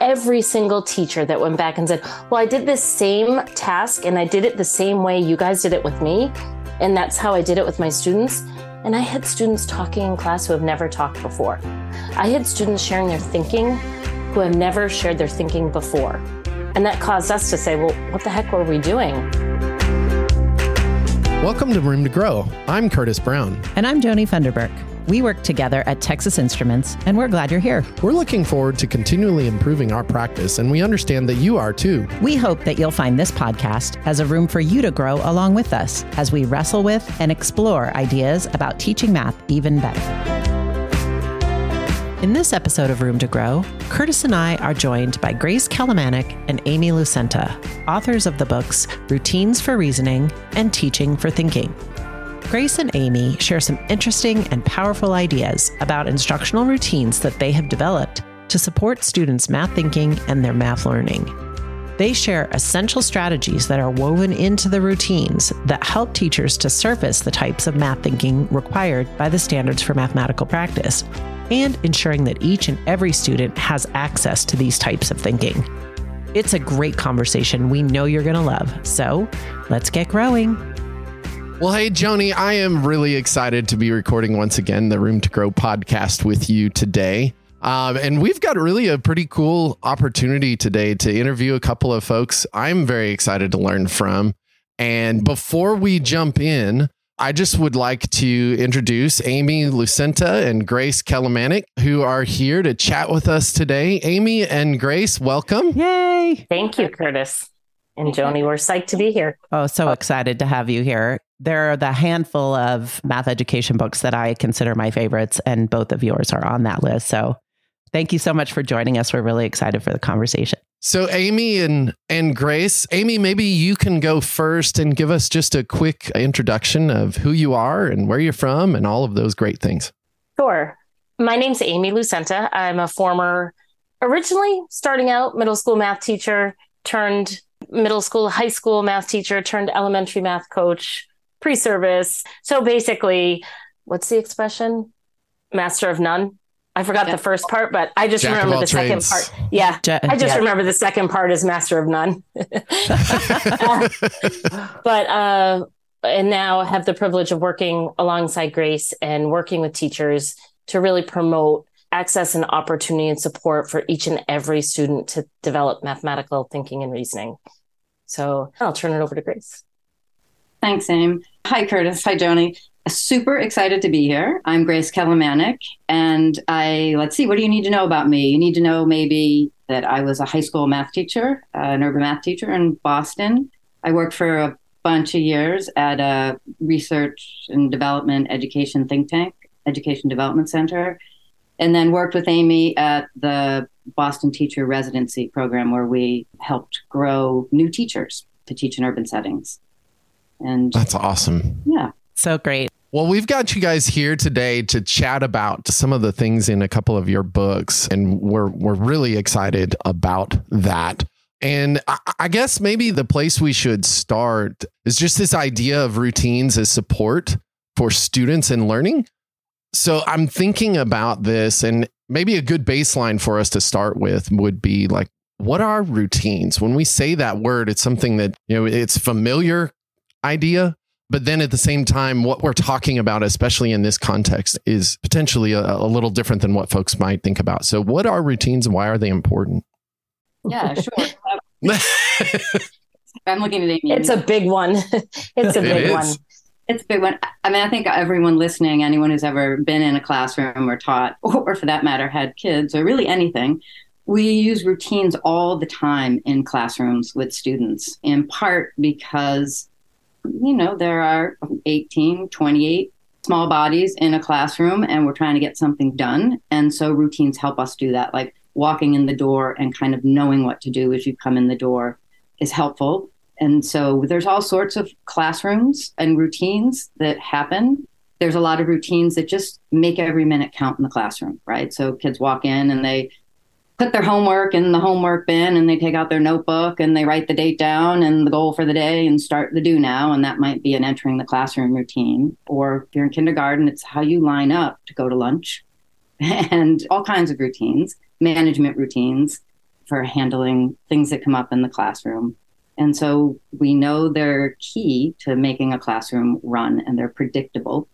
every single teacher that went back and said, well, I did this same task and I did it the same way you guys did it with me. And that's how I did it with my students. And I had students talking in class who have never talked before. I had students sharing their thinking who have never shared their thinking before. And that caused us to say, well, what the heck were we doing? Welcome to Room to Grow. I'm Curtis Brown. And I'm Joni Funderburk. We work together at Texas Instruments, and we're glad you're here. We're looking forward to continually improving our practice, and we understand that you are too. We hope that you'll find this podcast as a room for you to grow along with us as we wrestle with and explore ideas about teaching math even better. In this episode of Room to Grow, Curtis and I are joined by Grace Kalamanek and Amy Lucenta, authors of the books Routines for Reasoning and Teaching for Thinking. Grace and Amy share some interesting and powerful ideas about instructional routines that they have developed to support students' math thinking and their math learning. They share essential strategies that are woven into the routines that help teachers to surface the types of math thinking required by the standards for mathematical practice, and ensuring that each and every student has access to these types of thinking. It's a great conversation we know you're going to love, so let's get growing. Well, hey, Joni, I am really excited to be recording once again the Room to Grow podcast with you today. And we've got really a pretty cool opportunity today to interview a couple of folks I'm very excited to learn from. And before we jump in, I just would like to introduce Amy Lucenta and Grace Kalamanek, who are here to chat with us today. Amy and Grace, welcome. Yay! Thank you, Curtis and Joni. We're psyched to be here. Oh, so excited to have you here. There are the handful of math education books that I consider my favorites, and both of yours are on that list. So thank you so much for joining us. We're really excited for the conversation. So Amy and Grace, Amy, maybe you can go first and give us just a quick introduction of who you are and where you're from and all of those great things. Sure. My name's Amy Lucenta. I'm a former, originally starting out middle school math teacher, turned middle school, high school math teacher, turned elementary math coach, pre-service. So basically, what's the expression? Master of none. I forgot the first part, but I just remember the second part. Yeah, I just remember the second part is master of none. And now I have the privilege of working alongside Grace and working with teachers to really promote access and opportunity and support for each and every student to develop mathematical thinking and reasoning. So I'll turn it over to Grace. Thanks, Amy. Hi, Curtis. Hi, Joni. Super excited to be here. I'm Grace Kalamanek, and let's see, what do you need to know about me? You need to know maybe that I was a high school math teacher, an urban math teacher in Boston. I worked for a bunch of years at a research and development education think tank, Education Development Center, and then worked with Amy at the Boston Teacher Residency Program, where we helped grow new teachers to teach in urban settings. And that's awesome. Yeah. So great. Well, we've got you guys here today to chat about some of the things in a couple of your books, and we're really excited about that. And I guess maybe the place we should start is just this idea of routines as support for students and learning. So I'm thinking about this, and maybe a good baseline for us to start with would be like, what are routines? When we say that word, it's something that, it's familiar idea. But then at the same time, what we're talking about, especially in this context, is potentially a little different than what folks might think about. So what are routines and why are they important? Yeah, sure. I'm looking at Amy. It's a big one. It's a big one. It's a big one. I mean, I think everyone listening, anyone who's ever been in a classroom or taught, or for that matter, had kids or really anything, we use routines all the time in classrooms with students, in part because there are 18, 28 small bodies in a classroom and we're trying to get something done. And so routines help us do that, like walking in the door and kind of knowing what to do as you come in the door is helpful. And so there's all sorts of classrooms and routines that happen. There's a lot of routines that just make every minute count in the classroom, right? So kids walk in and they put their homework in the homework bin and they take out their notebook and they write the date down and the goal for the day and start the do now. And that might be an entering the classroom routine. Or if you're in kindergarten, it's how you line up to go to lunch and all kinds of routines, management routines. for handling things that come up in the classroom. And so we know they're key to making a classroom run, and they're predictable,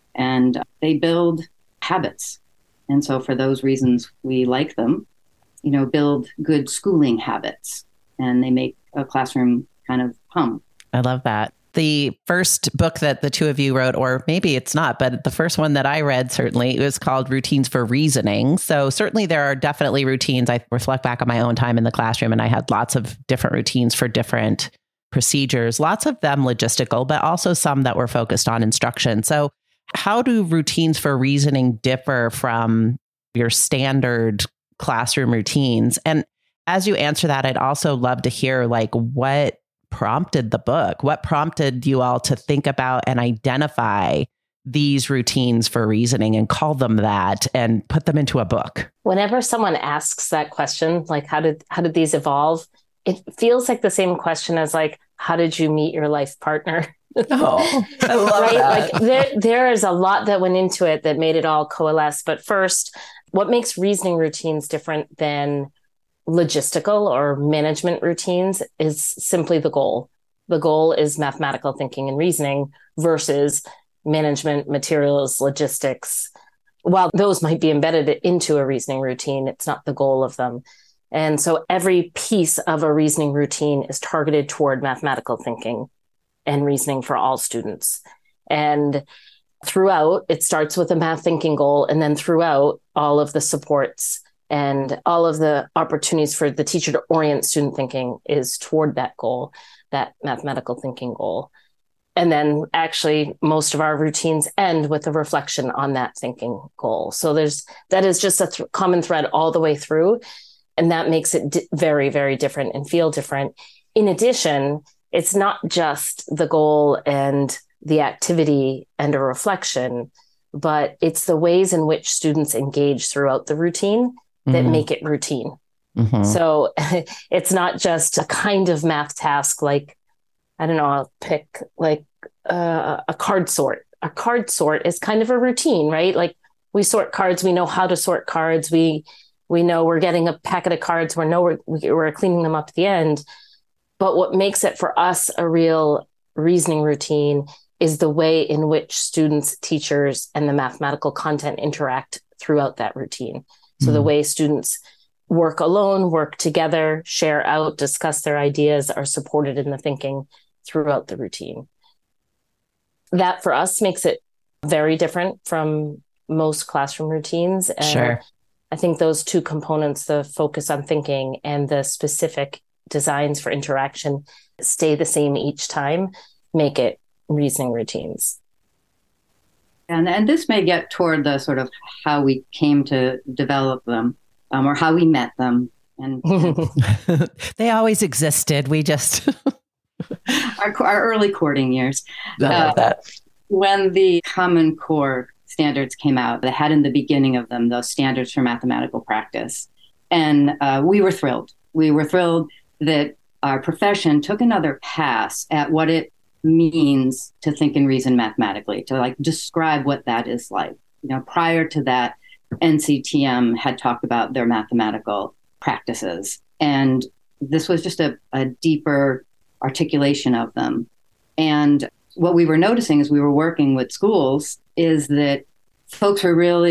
and they build habits. And so for those reasons, we like them, build good schooling habits, and they make a classroom kind of hum. I love that. The first book that the two of you wrote, or maybe it's not, but the first one that I read, certainly, it was called Routines for Reasoning. So certainly there are definitely routines. I reflect back on my own time in the classroom, and I had lots of different routines for different procedures, lots of them logistical, but also some that were focused on instruction. So how do routines for reasoning differ from your standard classroom routines? And as you answer that, I'd also love to hear what prompted the book? What prompted you all to think about and identify these routines for reasoning and call them that and put them into a book? Whenever someone asks that question, how did these evolve? It feels like the same question as how did you meet your life partner? Oh, I love right? that. There is a lot that went into it that made it all coalesce. But first, what makes reasoning routines different than logistical or management routines is simply the goal. The goal is mathematical thinking and reasoning versus management, materials, logistics. While those might be embedded into a reasoning routine, it's not the goal of them. And so every piece of a reasoning routine is targeted toward mathematical thinking and reasoning for all students. And throughout, it starts with a math thinking goal, and then throughout, all of the supports and all of the opportunities for the teacher to orient student thinking is toward that goal, that mathematical thinking goal. And then actually most of our routines end with a reflection on that thinking goal. So that is just a common thread all the way through. And that makes it very, very different and feel different. In addition, it's not just the goal and the activity and a reflection, but it's the ways in which students engage throughout the routine that make it routine. Mm-hmm. So it's not just a kind of math task I'll pick a card sort. A card sort is kind of a routine, right? We sort cards, we know how to sort cards, we know we're getting a packet of cards, we know we're cleaning them up at the end. But what makes it for us a real reasoning routine is the way in which students, teachers, and the mathematical content interact throughout that routine. So the way students work alone, work together, share out, discuss their ideas, are supported in the thinking throughout the routine. That for us makes it very different from most classroom routines. And sure. I think those two components, the focus on thinking and the specific designs for interaction, stay the same each time, make it reasoning routines. And this may get toward the sort of how we came to develop them, or how we met them. And they always existed. We just our early courting years. I love that. When the Common Core standards came out, they had in the beginning of them those standards for mathematical practice, and we were thrilled. We were thrilled that our profession took another pass at what it means to think and reason mathematically, to describe what that is like. Prior to that, NCTM had talked about their mathematical practices, and this was just a deeper articulation of them. And what we were noticing as we were working with schools is that folks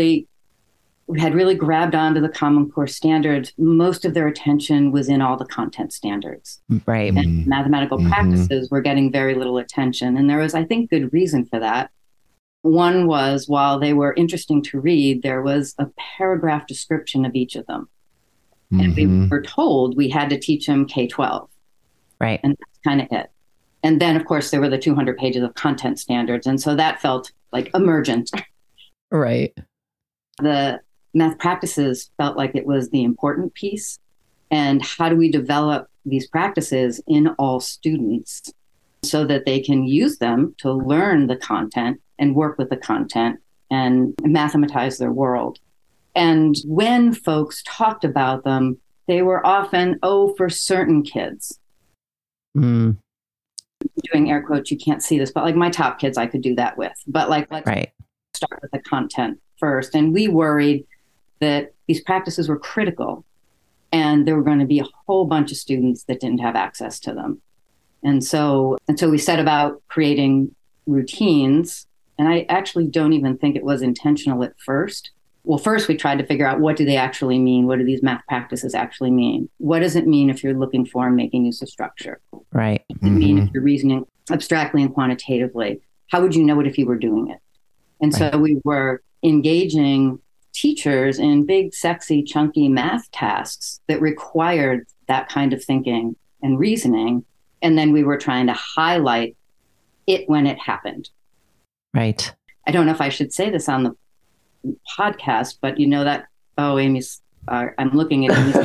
had really grabbed onto the Common Core standards. Most of their attention was in all the content standards. Right. And mathematical practices were getting very little attention. And there was, I think, good reason for that. One was, while they were interesting to read, there was a paragraph description of each of them. And we were told we had to teach them K-12. Right. And that's kind of it. And then, of course, there were the 200 pages of content standards. And so that felt like emergent. Right. The math practices felt like it was the important piece. And how do we develop these practices in all students so that they can use them to learn the content and work with the content and mathematize their world? And when folks talked about them, they were often, for certain kids. Doing air quotes, you can't see this, but my top kids I could do that with. But let's start with the content first. And we worried that these practices were critical And there were going to be a whole bunch of students that didn't have access to them. And so we set about creating routines. And I actually don't even think it was intentional at first. Well, first we tried to figure out, what do they actually mean? What do these math practices actually mean? What does it mean if you're looking for and making use of structure? Right. What does it mean if you're reasoning abstractly and quantitatively? How would you know it if you were doing it? And so we were engaging teachers in big, sexy, chunky math tasks that required that kind of thinking and reasoning. And then we were trying to highlight it when it happened. Right. I don't know if I should say this on the podcast, but Amy's, I'm looking at Amy.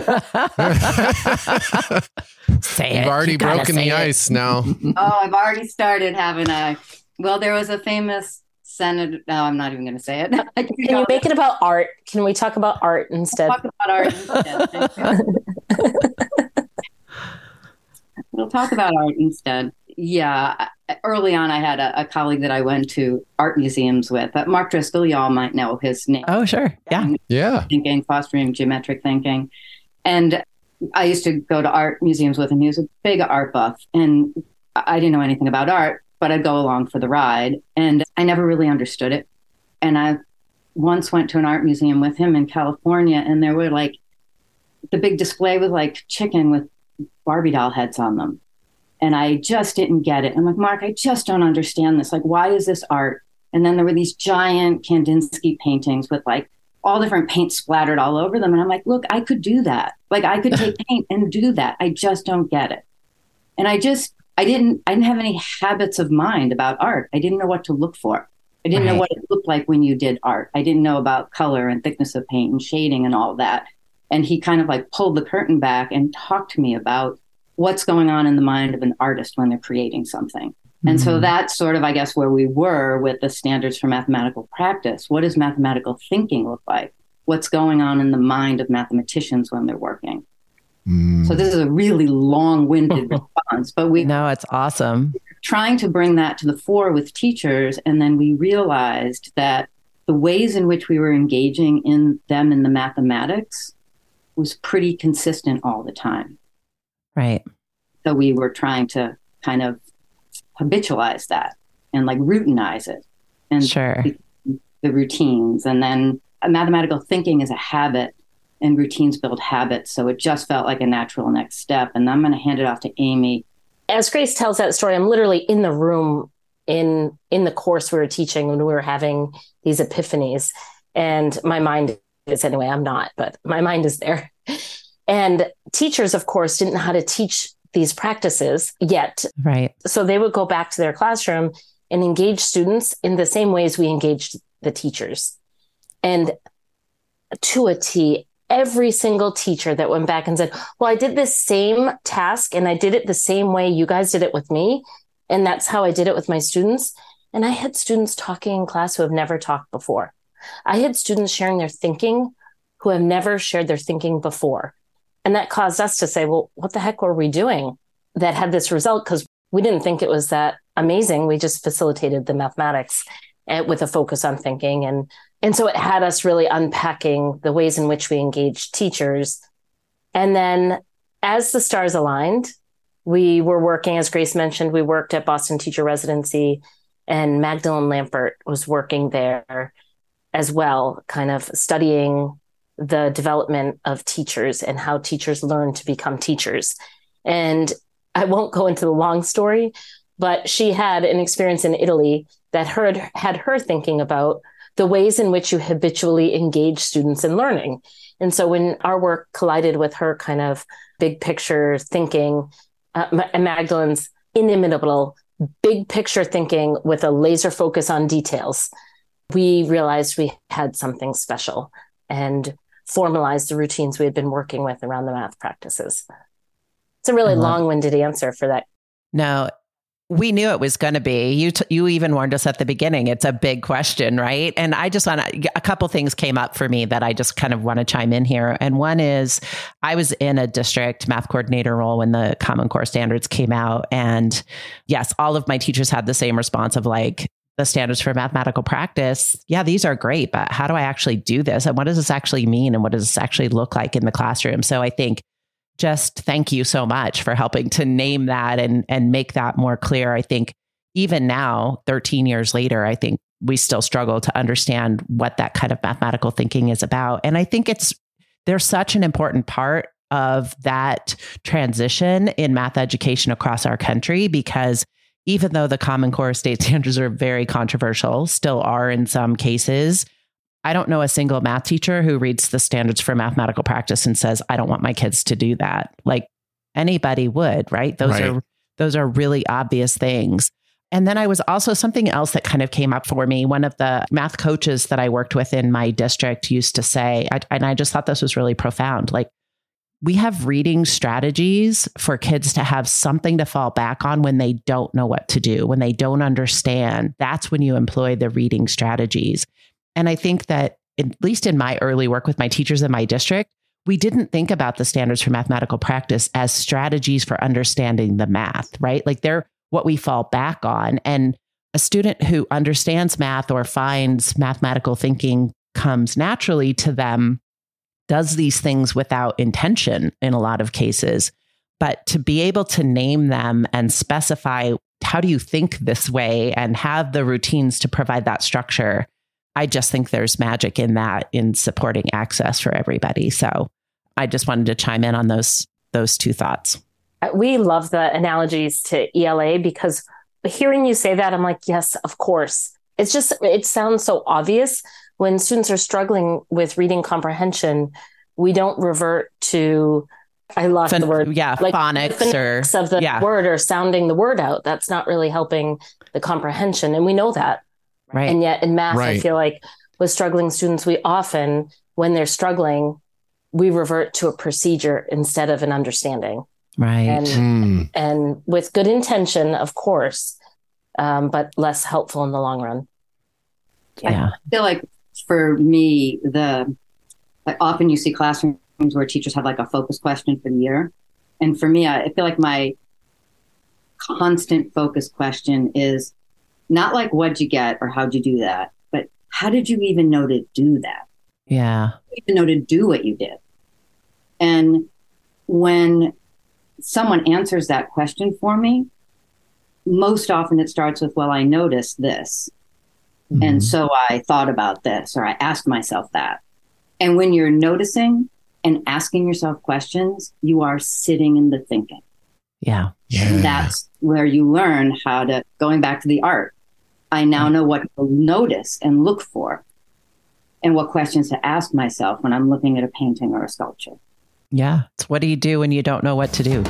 Say it. You've already broken the ice now. Oh, I've already started, haven't I? Well, there was a famous senator. No, I'm not even going to say it. Can you make it about art? Can we talk about art instead? We'll talk about art instead. We'll talk about art instead. Yeah. Early on, I had a colleague that I went to art museums with. Mark Driscoll, y'all might know his name. Oh, sure. Yeah. Yeah. Thinking, fostering geometric thinking. And I used to go to art museums with him. He was a big art buff. And I didn't know anything about art, but I'd go along for the ride. And I never really understood it. And I once went to an art museum with him in California, and there were the big display was chicken with Barbie doll heads on them. And I just didn't get it. I'm like, Mark, I just don't understand this. Why is this art? And then there were these giant Kandinsky paintings with all different paint splattered all over them. And I'm like, look, I could do that. I could take paint and do that. I just don't get it. And I didn't have any habits of mind about art. I didn't know what to look for. I didn't know what it looked like when you did art. I didn't know about color and thickness of paint and shading and all that. And he kind of pulled the curtain back and talked to me about what's going on in the mind of an artist when they're creating something. Mm-hmm. And so that's sort of, I guess, where we were with the standards for mathematical practice. What does mathematical thinking look like? What's going on in the mind of mathematicians when they're working? So this is a really long-winded response, but No, it's awesome. Trying to bring that to the fore with teachers. And then we realized that the ways in which we were engaging in them in the mathematics was pretty consistent all the time. Right. So we were trying to kind of habitualize that and routinize it. And sure. The routines. And then mathematical thinking is a habit, and routines build habits. So it just felt like a natural next step. And I'm going to hand it off to Amy. As Grace tells that story, I'm literally in the room in the course we were teaching when we were having these epiphanies. And my mind is, anyway, I'm not, but my mind is there. And teachers, of course, didn't know how to teach these practices yet. Right. So they would go back to their classroom and engage students in the same ways we engaged the teachers. And to a T, every single teacher that went back and said, well, I did this same task and I did it the same way you guys did it with me. And that's how I did it with my students. And I had students talking in class who have never talked before. I had students sharing their thinking who have never shared their thinking before. And that caused us to say, well, what the heck were we doing that had this result? Because we didn't think it was that amazing. We just facilitated the mathematics with a focus on thinking. And so it had us really unpacking the ways in which we engaged teachers. And then as the stars aligned, we were working, as Grace mentioned, we worked at Boston Teacher Residency, and Magdalene Lampert was working there as well, kind of studying the development of teachers and how teachers learn to become teachers. And I won't go into the long story, but she had an experience in Italy that had her thinking about the ways in which you habitually engage students in learning. And so when our work collided with her kind of big picture thinking, Magdalene's inimitable big picture thinking with a laser focus on details, we realized we had something special and formalized the routines we had been working with around the math practices. It's a really long-winded answer for that. No, we knew it was going to be. You even warned us at the beginning. It's a big question, right? And I just want to, a couple things came up for me that I just kind of want to chime in here. And one is I was in a district math coordinator role when the Common Core standards came out. And yes, all of my teachers had the same response of the standards for mathematical practice, yeah, these are great, but how do I actually do this? And what does this actually mean? And what does this actually look like in the classroom? So I think just thank you so much for helping to name that and make that more clear. I think even now, 13 years later, I think we still struggle to understand what that kind of mathematical thinking is about. And I think there's such an important part of that transition in math education across our country, because even though the Common Core state standards are very controversial, still are in some cases, I don't know a single math teacher who reads the standards for mathematical practice and says, I don't want my kids to do that. Like anybody would, right? Those are really obvious things. And then I was also something else that kind of came up for me. One of the math coaches that I worked with in my district used to say, and I just thought this was really profound, like, we have reading strategies for kids to have something to fall back on when they don't know what to do, when they don't understand. That's when you employ the reading strategies. And I think that, at least in my early work with my teachers in my district, we didn't think about the standards for mathematical practice as strategies for understanding the math, right? Like they're what we fall back on. And a student who understands math or finds mathematical thinking comes naturally to them does these things without intention in a lot of cases. But to be able to name them and specify, how do you think this way, and have the routines to provide that structure, I just think there's magic in that, in supporting access for everybody. So I just wanted to chime in on those two thoughts. We love the analogies to ELA, because hearing you say that, I'm like, yes, of course. It sounds so obvious. When students are struggling with reading comprehension, we don't revert to, I lost the word. Yeah, like phonics of the word or sounding the word out. That's not really helping the comprehension. And we know that. Right. And yet in math, I feel like with struggling students, we often, when they're struggling, we revert to a procedure instead of an understanding. Right. And with good intention, of course, but less helpful in the long run. Yeah. I feel like for me, often you see classrooms where teachers have like a focus question for the year. And for me, I feel like my constant focus question is not like, what'd you get or how'd you do that? But how did you even know to do that? Yeah. How did you even know to do what you did? And when someone answers that question for me, most often it starts with, well, I noticed this. Mm-hmm. And so I thought about this, or I asked myself that. And when you're noticing and asking yourself questions, you are sitting in the thinking. Yeah. And that's where you learn how to, going back to the art, I now know what to notice and look for, and what questions to ask myself when I'm looking at a painting or a sculpture. Yeah. It's what do you do when you don't know what to do?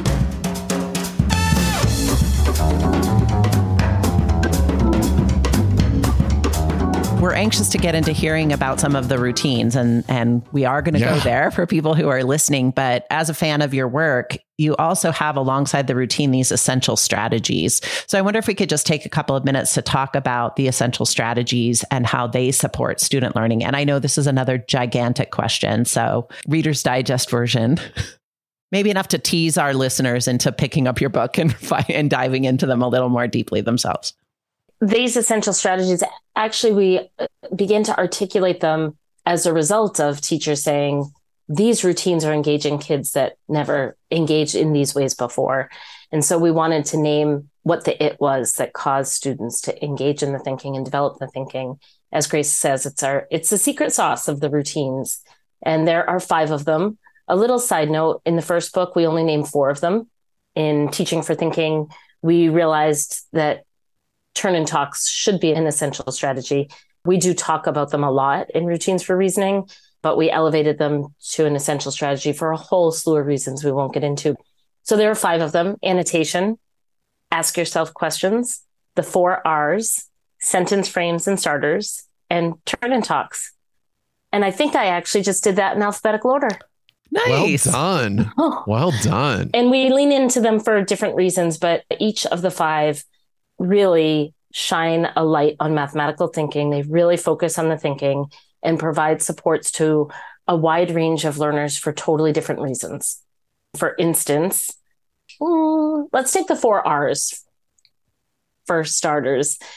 We're anxious to get into hearing about some of the routines, and we are going to go there for people who are listening. But as a fan of your work, you also have alongside the routine these essential strategies. So I wonder if we could just take a couple of minutes to talk about the essential strategies and how they support student learning. And I know this is another gigantic question, so Reader's Digest version. Maybe enough to tease our listeners into picking up your book and diving into them a little more deeply themselves. These essential strategies, actually, we begin to articulate them as a result of teachers saying, these routines are engaging kids that never engaged in these ways before. And so we wanted to name what the it was that caused students to engage in the thinking and develop the thinking. As Grace says, it's the secret sauce of the routines. And there are 5 of them. A little side note, in the first book, we only named 4 of them. In Teaching for Thinking, we realized that turn and talks should be an essential strategy. We do talk about them a lot in Routines for Reasoning, but we elevated them to an essential strategy for a whole slew of reasons we won't get into. So there are 5 of them: annotation, ask yourself questions, the 4 R's, sentence frames and starters, and turn and talks. And I think I actually just did that in alphabetical order. Nice. Well done. Well done. And we lean into them for different reasons, but each of the 5 really shine a light on mathematical thinking. They really focus on the thinking and provide supports to a wide range of learners for totally different reasons. For instance, let's take the 4 R's for starters.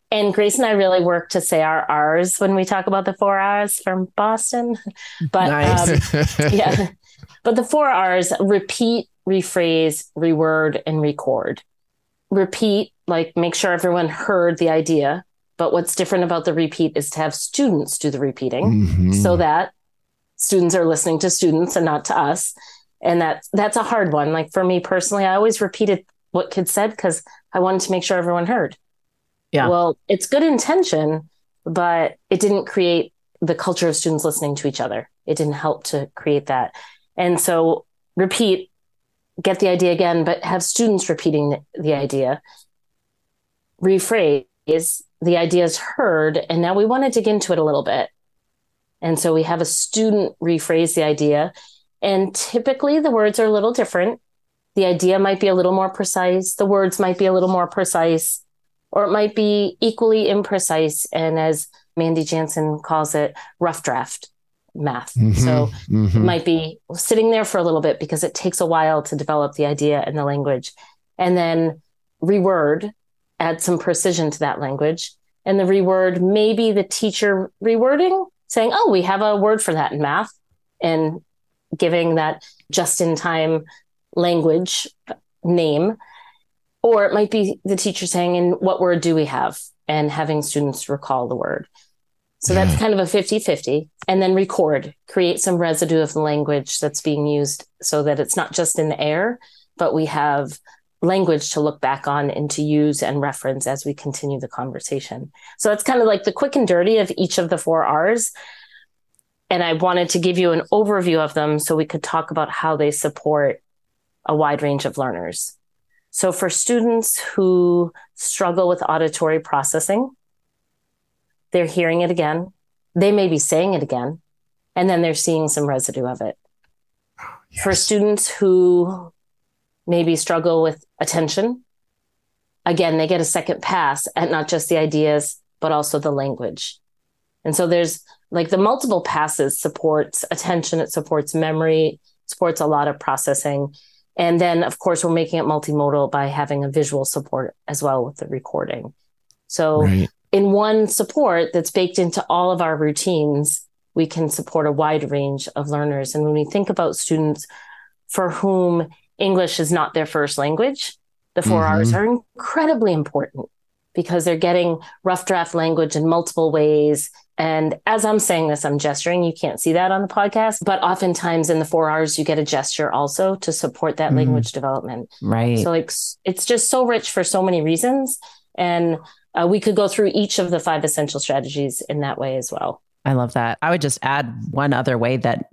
And Grace and I really work to say our R's when we talk about the 4 R's from Boston. But Nice. yeah, but the 4 R's: repeat, rephrase, reword, and record. Repeat, like make sure everyone heard the idea. But what's different about the repeat is to have students do the repeating so that students are listening to students and not to us. And that's a hard one. Like for me personally, I always repeated what kids said because I wanted to make sure everyone heard. Yeah. Well, it's good intention, but it didn't create the culture of students listening to each other. It didn't help to create that. And so repeat, get the idea again, but have students repeating the idea. Rephrase, the idea is heard, and now we want to dig into it a little bit. And so we have a student rephrase the idea, and typically the words are a little different. The idea might be a little more precise. The words might be a little more precise, or it might be equally imprecise. And as Mandy Jansen calls it, rough draft math. So it might be sitting there for a little bit because it takes a while to develop the idea and the language. And then reword, add some precision to that language. And the reword, maybe the teacher rewording, saying, oh, we have a word for that in math, and giving that just-in-time language name. Or it might be the teacher saying, and what word do we have? And having students recall the word. So that's kind of a 50-50. And then record, create some residue of the language that's being used so that it's not just in the air, but we have language to look back on and to use and reference as we continue the conversation. So that's kind of like the quick and dirty of each of the 4 R's. And I wanted to give you an overview of them so we could talk about how they support a wide range of learners. So for students who struggle with auditory processing, they're hearing it again. They may be saying it again, and then they're seeing some residue of it. Yes. For students who maybe struggle with attention, again, they get a second pass at not just the ideas, but also the language. And so there's like the multiple passes supports attention, it supports memory, supports a lot of processing. And then, of course, we're making it multimodal by having a visual support as well with the recording. So in one support that's baked into all of our routines, we can support a wide range of learners. And when we think about students for whom English is not their first language, the 4 R's are incredibly important because they're getting rough draft language in multiple ways. And as I'm saying this, I'm gesturing. You can't see that on the podcast, but oftentimes in the 4 R's, you get a gesture also to support that language development. Right. So like, it's just so rich for so many reasons. And we could go through each of the 5 essential strategies in that way as well. I love that. I would just add one other way that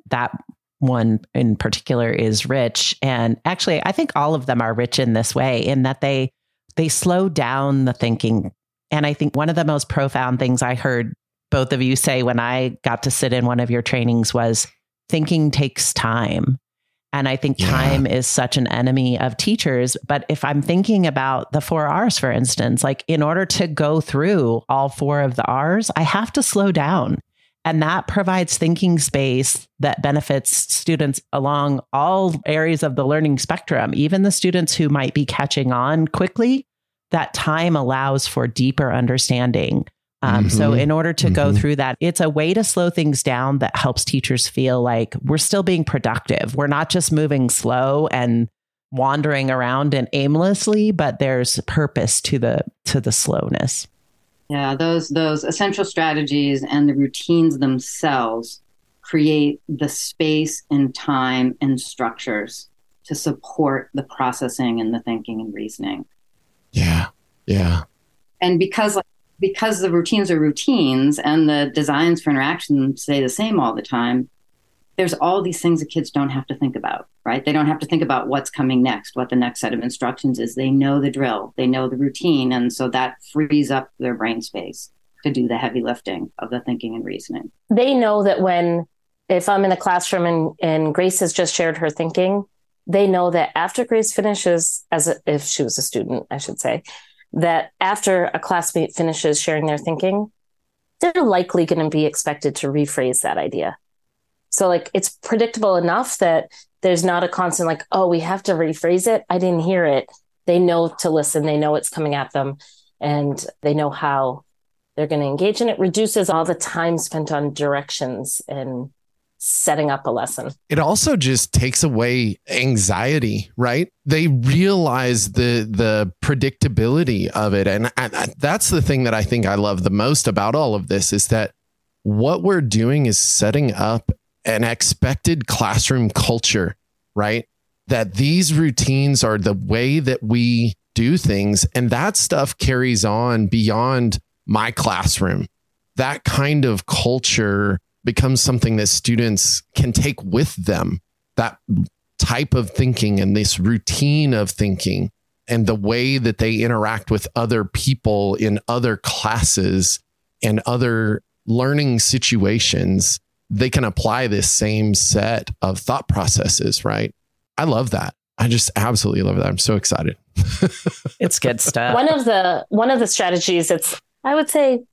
one in particular is rich. And actually, I think all of them are rich in this way, in that they slow down the thinking. And I think one of the most profound things I heard both of you say when I got to sit in one of your trainings was thinking takes time. And I think time is such an enemy of teachers. But if I'm thinking about the 4 R's, for instance, like in order to go through all 4 of the R's, I have to slow down. And that provides thinking space that benefits students along all areas of the learning spectrum, even the students who might be catching on quickly. That time allows for deeper understanding. So in order to go through that, it's a way to slow things down that helps teachers feel like we're still being productive. We're not just moving slow and wandering around and aimlessly, but there's purpose to the slowness. Yeah, those essential strategies and the routines themselves create the space and time and structures to support the processing and the thinking and reasoning. Yeah. And because the routines are routines and the designs for interaction stay the same all the time, there's all these things that kids don't have to think about, right? They don't have to think about what's coming next, what the next set of instructions is. They know the drill, they know the routine. And so that frees up their brain space to do the heavy lifting of the thinking and reasoning. They know that if I'm in a classroom and Grace has just shared her thinking, they know that after Grace finishes, if she was a student, I should say, that after a classmate finishes sharing their thinking, they're likely going to be expected to rephrase that idea. So like it's predictable enough that there's not a constant like, oh, we have to rephrase it. I didn't hear it. They know to listen. They know it's coming at them. and they know how they're going to engage. And it reduces all the time spent on directions and setting up a lesson. It also just takes away anxiety, right? They realize the predictability of it. And that's the thing that I think I love the most about all of this, is that what we're doing is setting up an expected classroom culture, right? That these routines are the way that we do things. And that stuff carries on beyond my classroom. That kind of culture becomes something that students can take with them, that type of thinking and this routine of thinking and the way that they interact with other people in other classes and other learning situations. They can apply this same set of thought processes, right? I love that. I just absolutely love that. I'm so excited. It's good stuff. One of the strategies that's, I would say,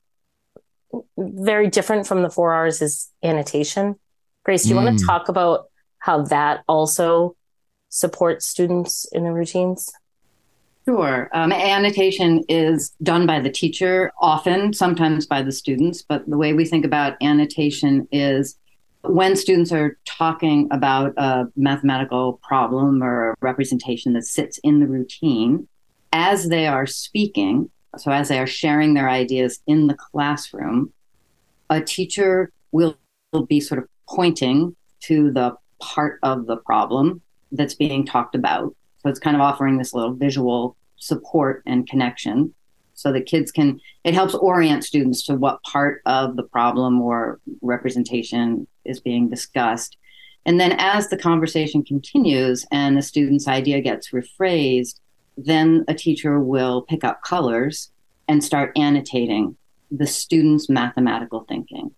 very different from the 4 R's is annotation. Grace, do you want to talk about how that also supports students in the routines? Sure. Annotation is done by the teacher, often, sometimes by the students. But the way we think about annotation is when students are talking about a mathematical problem or a representation that sits in the routine, as they are speaking, so as they are sharing their ideas in the classroom, a teacher will be sort of pointing to the part of the problem that's being talked about. So it's kind of offering this little visual support and connection so that kids can, it helps orient students to what part of the problem or representation is being discussed. And then as the conversation continues and the student's idea gets rephrased, then a teacher will pick up colors and start annotating the student's mathematical thinking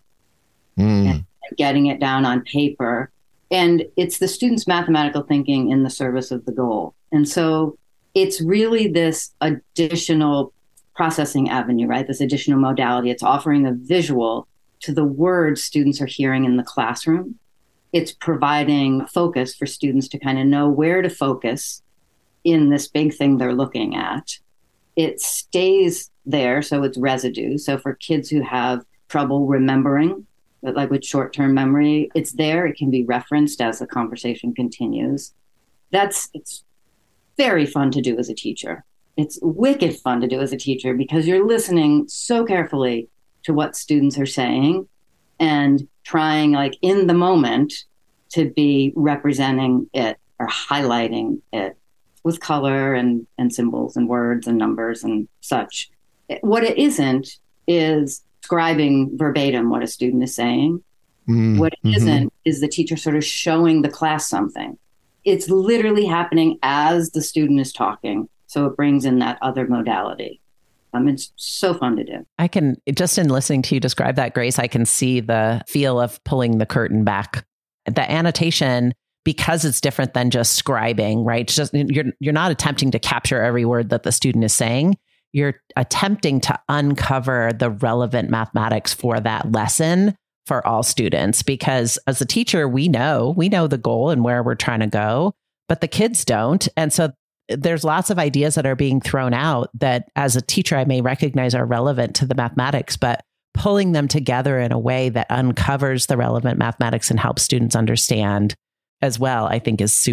and getting it down on paper. And it's the student's mathematical thinking in the service of the goal. And so it's really this additional processing avenue, right? This additional modality. It's offering a visual to the words students are hearing in the classroom. It's providing focus for students to kind of know where to focus in this big thing they're looking at. It stays there, so it's residue. So for kids who have trouble remembering, like with short-term memory, it's there. It can be referenced as the conversation continues. It's very fun to do as a teacher. It's wicked fun to do as a teacher because you're listening so carefully to what students are saying and trying, like in the moment, to be representing it or highlighting it with color and symbols and words and numbers and such. What it isn't is scribing verbatim what a student is saying. What it isn't is the teacher sort of showing the class something. It's literally happening as the student is talking. So it brings in that other modality. It's so fun to do. I can, just in listening to you describe that, Grace, I can see the feel of pulling the curtain back. The annotation, because it's different than just scribing, right? It's just you're not attempting to capture every word that the student is saying. You're attempting to uncover the relevant mathematics for that lesson for all students. Because as a teacher, we know the goal and where we're trying to go, but the kids don't. And so there's lots of ideas that are being thrown out that as a teacher, I may recognize are relevant to the mathematics, but pulling them together in a way that uncovers the relevant mathematics and helps students understand as well, I think is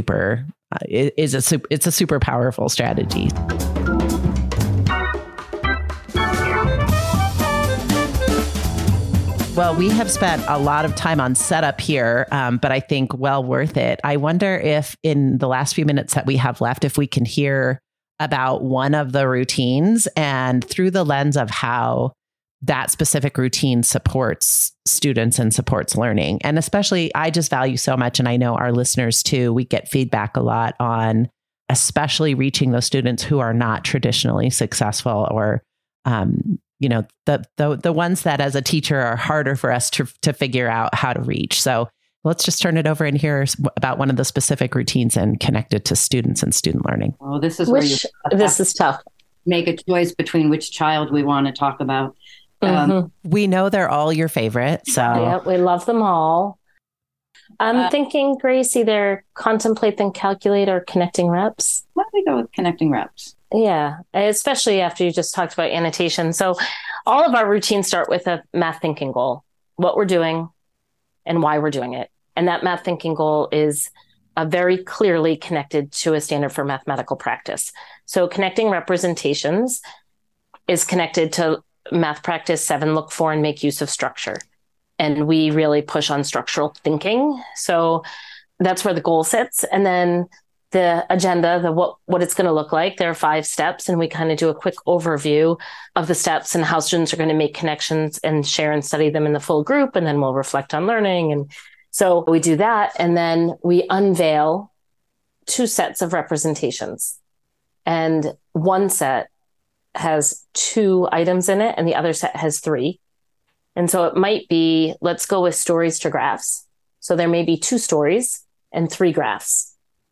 it's a super powerful strategy. Well, we have spent a lot of time on setup here, but I think well worth it. I wonder if in the last few minutes that we have left, if we can hear about one of the routines and through the lens of how that specific routine supports students and supports learning. And especially, I just value so much, and I know our listeners too, we get feedback a lot on especially reaching those students who are not traditionally successful or the ones that as a teacher are harder for us to figure out how to reach. So let's just turn it over and hear about one of the specific routines and connect it to students and student learning. Oh, this is this is tough. Make a choice between which child we want to talk about. We know they're all your favorite. So yeah, we love them all. I'm thinking, Grace, either contemplate then calculate or connecting reps. Why don't we go with connecting reps? Yeah, especially after you just talked about annotation. So all of our routines start with a math thinking goal, what we're doing and why we're doing it. And that math thinking goal is very clearly connected to a standard for mathematical practice. So connecting representations is connected to math practice 7, look for and make use of structure. And we really push on structural thinking. So that's where the goal sits. And then the agenda, what it's going to look like. There are 5 steps, and we kind of do a quick overview of the steps and how students are going to make connections and share and study them in the full group. And then we'll reflect on learning. And so we do that. And then we unveil 2 sets of representations. And one set has 2 items in it, and the other set has 3. And so it might be, let's go with stories to graphs. So there may be 2 stories and 3 graphs.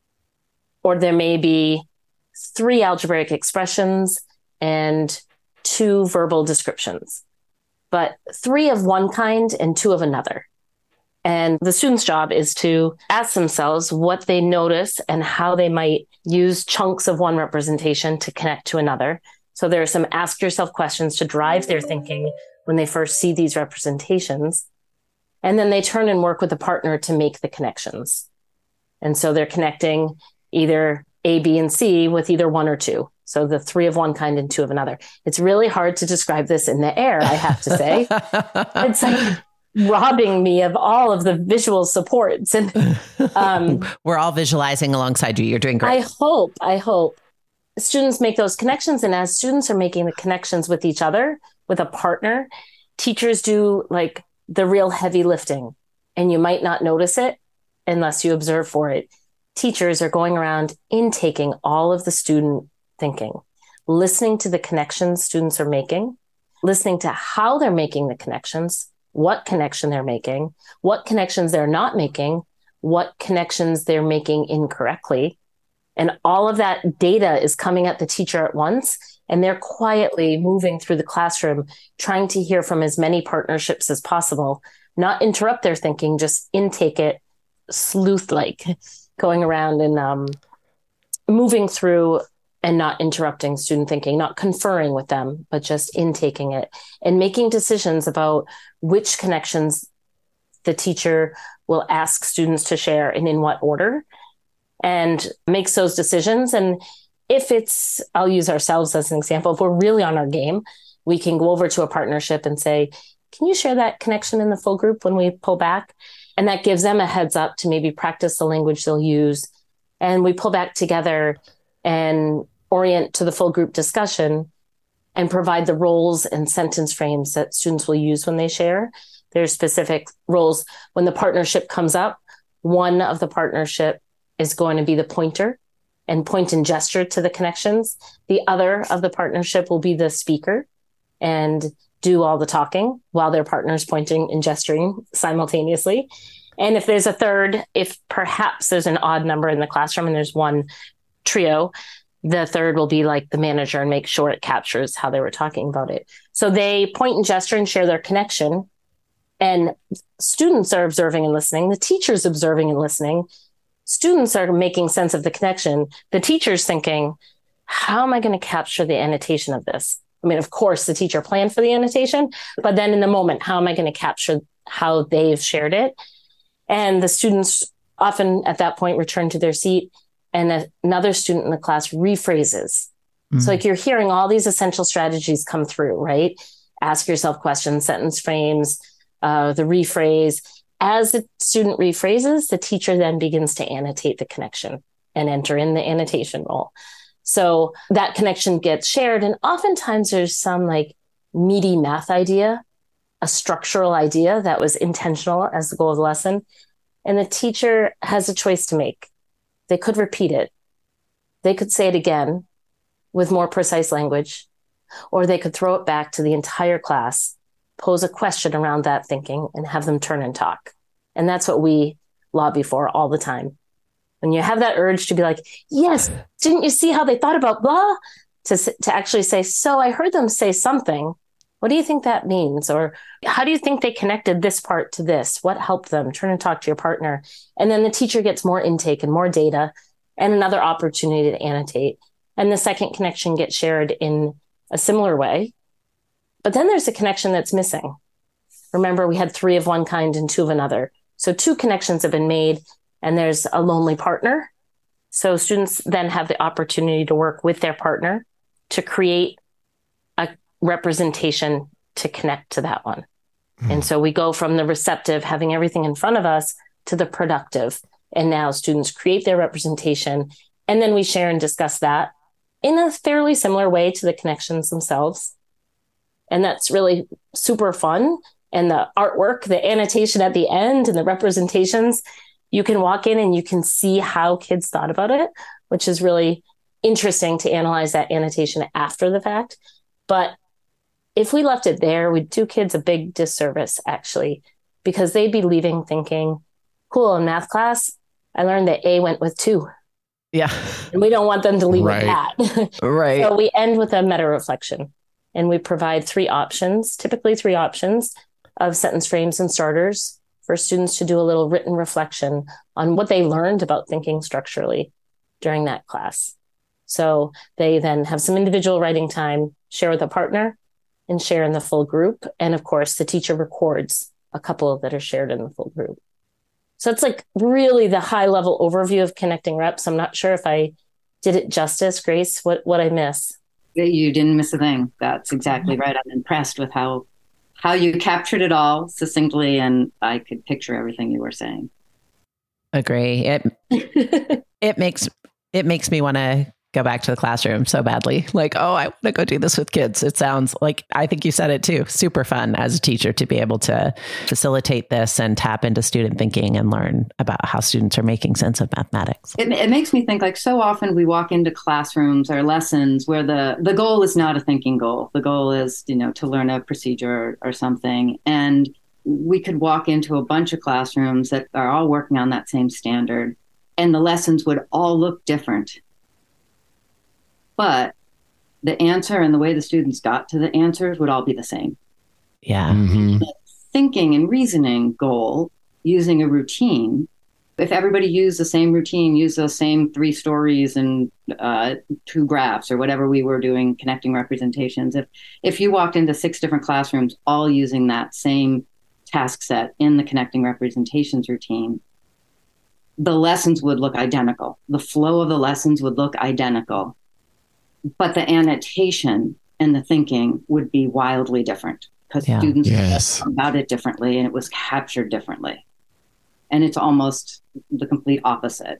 Or there may be 3 algebraic expressions and 2 verbal descriptions, but 3 of one kind and 2 of another. And the student's job is to ask themselves what they notice and how they might use chunks of one representation to connect to another. So there are some ask yourself questions to drive their thinking when they first see these representations. And then they turn and work with a partner to make the connections. And so they're connecting either A, B, and C with either 1 or 2. So the 3 of one kind and 2 of another. It's really hard to describe this in the air, I have to say. It's like robbing me of all of the visual supports. And we're all visualizing alongside you. You're doing great. I hope students make those connections. And as students are making the connections with each other, with a partner, teachers do like the real heavy lifting. And you might not notice it unless you observe for it. Teachers are going around intaking all of the student thinking, listening to the connections students are making, listening to how they're making the connections, what connection they're making, what connections they're not making, what connections they're making incorrectly. And all of that data is coming at the teacher at once. And they're quietly moving through the classroom, trying to hear from as many partnerships as possible, not interrupt their thinking, just intake it sleuth-like, going around and moving through and not interrupting student thinking, not conferring with them, but just intaking it and making decisions about which connections the teacher will ask students to share and in what order, and makes those decisions. And if it's, I'll use ourselves as an example, if we're really on our game, we can go over to a partnership and say, can you share that connection in the full group when we pull back? And that gives them a heads up to maybe practice the language they'll use. And we pull back together and orient to the full group discussion and provide the roles and sentence frames that students will use when they share. There's specific roles. When the partnership comes up, one of the partnership is going to be the pointer and point and gesture to the connections. The other of the partnership will be the speaker and do all the talking while their partner's pointing and gesturing simultaneously. And if there's a third, if perhaps there's an odd number in the classroom and there's one trio, the third will be like the manager and make sure it captures how they were talking about it. So they point and gesture and share their connection. And students are observing and listening. The teacher's observing and listening. Students are making sense of the connection. The teacher's thinking, how am I going to capture the annotation of this? I mean, of course, the teacher planned for the annotation, but then in the moment, how am I going to capture how they've shared it? And the students often at that point return to their seat and another student in the class rephrases. Mm-hmm. So like you're hearing all these essential strategies come through, right? Ask yourself questions, sentence frames, the rephrase. As the student rephrases, the teacher then begins to annotate the connection and enter in the annotation role. So that connection gets shared. And oftentimes there's some like meaty math idea, a structural idea that was intentional as the goal of the lesson. And the teacher has a choice to make. They could repeat it. They could say it again with more precise language, or they could throw it back to the entire class, pose a question around that thinking, and have them turn and talk. And that's what we lobby for all the time. When you have that urge to be like, yes, didn't you see how they thought about blah? To actually say, so I heard them say something. What do you think that means? Or how do you think they connected this part to this? What helped them? Turn and talk to your partner. And then the teacher gets more intake and more data and another opportunity to annotate. and the second connection gets shared in a similar way. But then there's a connection that's missing. Remember, we had 3 of one kind and 2 of another. So 2 connections have been made, and there's a lonely partner. So students then have the opportunity to work with their partner to create a representation to connect to that one. And so we go from the receptive, having everything in front of us, to the productive. And now students create their representation, and then we share and discuss that in a fairly similar way to the connections themselves. And that's really super fun. And the artwork, the annotation at the end, and the representations, you can walk in and you can see how kids thought about it, which is really interesting to analyze that annotation after the fact. But if we left it there, we'd do kids a big disservice, actually, because they'd be leaving thinking, cool, in math class, I learned that A went with 2. Yeah. And we don't want them to leave with that. Right. So we end with a meta reflection, and we provide 3 options, typically 3 options of sentence frames and starters for students to do a little written reflection on what they learned about thinking structurally during that class. So they then have some individual writing time, share with a partner, and share in the full group. And of course, the teacher records a couple that are shared in the full group. So it's like really the high level overview of connecting reps. I'm not sure if I did it justice, Grace. What I miss? You didn't miss a thing. That's exactly right. I'm impressed with how you captured it all succinctly, and I could picture everything you were saying. Agree. It makes me want to go back to the classroom so badly. Like, oh, I want to go do this with kids. It sounds like, I think you said it too, super fun as a teacher to be able to facilitate this and tap into student thinking and learn about how students are making sense of mathematics. It makes me think, like, so often we walk into classrooms or lessons where the goal is not a thinking goal. The goal is, to learn a procedure or something. And we could walk into a bunch of classrooms that are all working on that same standard, and the lessons would all look different. But the answer and the way the students got to the answers would all be the same. Yeah. Mm-hmm. The thinking and reasoning goal, using a routine, if everybody used the same routine, used those same 3 stories and 2 graphs or whatever we were doing, connecting representations, if you walked into 6 different classrooms all using that same task set in the connecting representations routine, the lessons would look identical. The flow of the lessons would look identical. But the annotation and the thinking would be wildly different because students thought about it differently, and it was captured differently. And it's almost the complete opposite.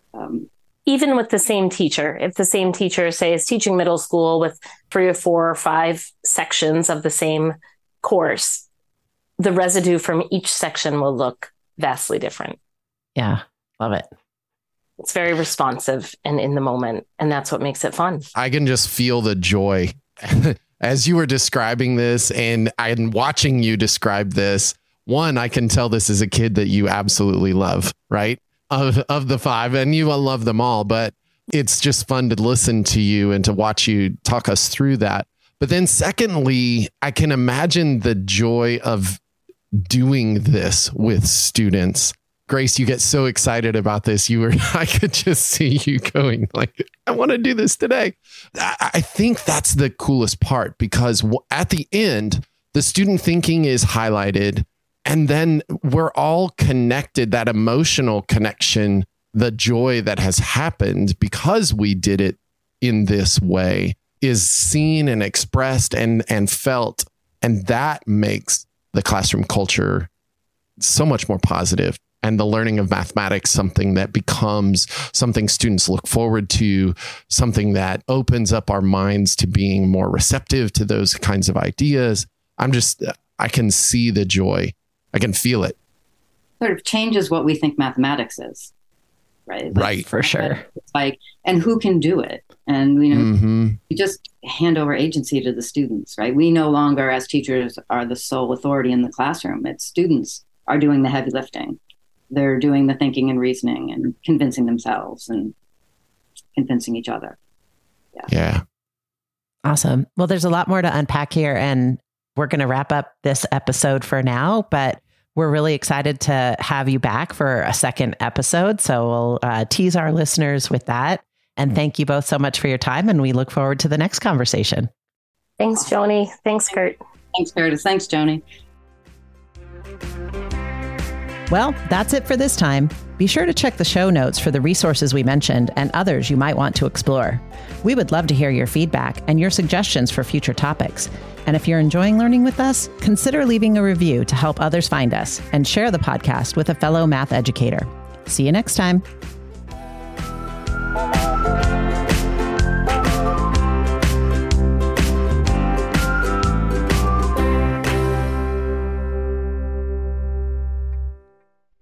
Even with the same teacher, if the same teacher, say, is teaching middle school with 3 or 4 or 5 sections of the same course, the residue from each section will look vastly different. Yeah, love it. It's very responsive and in the moment, and that's what makes it fun. I can just feel the joy as you were describing this, and I'm watching you describe this. One, I can tell this is a kid that you absolutely love, right? Of the 5, and you will love them all, but it's just fun to listen to you and to watch you talk us through that. But then secondly, I can imagine the joy of doing this with students. Grace, you get so excited about this. I could just see you going like, I want to do this today. I think that's the coolest part, because at the end, the student thinking is highlighted, and then we're all connected, that emotional connection, the joy that has happened because we did it in this way is seen and expressed and felt. And that makes the classroom culture so much more positive. And the learning of mathematics, something that becomes something students look forward to, something that opens up our minds to being more receptive to those kinds of ideas. I can see the joy. I can feel it. Sort of changes what we think mathematics is, right? Right. For sure. It's like, and who can do it? And, we just hand over agency to the students, right? We no longer, as teachers, are the sole authority in the classroom. It's students are doing the heavy lifting. They're doing the thinking and reasoning and convincing themselves and convincing each other. Yeah. Awesome. Well, there's a lot more to unpack here, and we're going to wrap up this episode for now, but we're really excited to have you back for a second episode. So we'll tease our listeners with that. And thank you both so much for your time, and we look forward to the next conversation. Thanks, Joni. Thanks, Kurt. Thanks, Curtis. Thanks, Joni. Well, that's it for this time. Be sure to check the show notes for the resources we mentioned and others you might want to explore. We would love to hear your feedback and your suggestions for future topics. And if you're enjoying learning with us, consider leaving a review to help others find us and share the podcast with a fellow math educator. See you next time.